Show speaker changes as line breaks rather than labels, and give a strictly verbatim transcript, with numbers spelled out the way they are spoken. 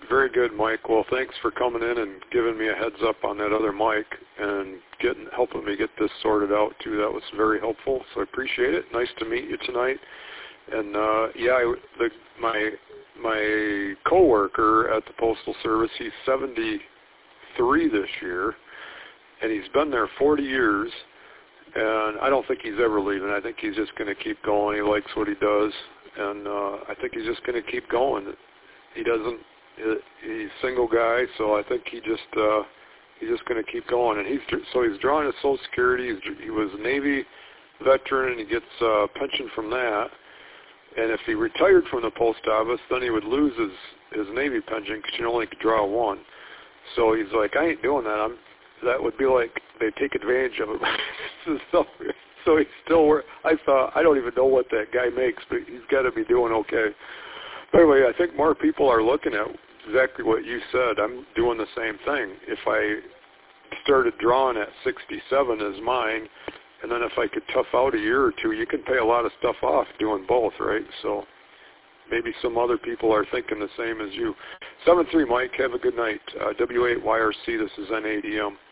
very good, Mike. Well, thanks for coming in and giving me a heads up on that other mic and getting helping me get this sorted out too. That was very helpful, so I appreciate it. Nice to meet you tonight. And uh, yeah, I, the, my my coworker at the Postal Service, he's seventy-three this year, and he's been there forty years. And I don't think he's ever leaving. I think he's just going to keep going. He likes what he does, and uh, I think he's just going to keep going. He doesn't. He's a single guy, so I think he just uh, he's just going to keep going. And he's so he's drawing his Social Security. He's, he was a Navy veteran, and he gets uh, pension from that. And if he retired from the post office, then he would lose his his Navy pension because you only could draw one. So he's like, I ain't doing that. I'm. That would be like they take advantage of him. so, so he's still work. I thought I don't even know what that guy makes, but he's got to be doing okay. But anyway, I think more people are looking at exactly what you said. I'm doing the same thing. If I started drawing at sixty-seven as mine, and then if I could tough out a year or two, you can pay a lot of stuff off doing both, right? So maybe some other people are thinking the same as you. seven three, Mike. Have a good night. Uh, W eight Y R C, this is N A D M.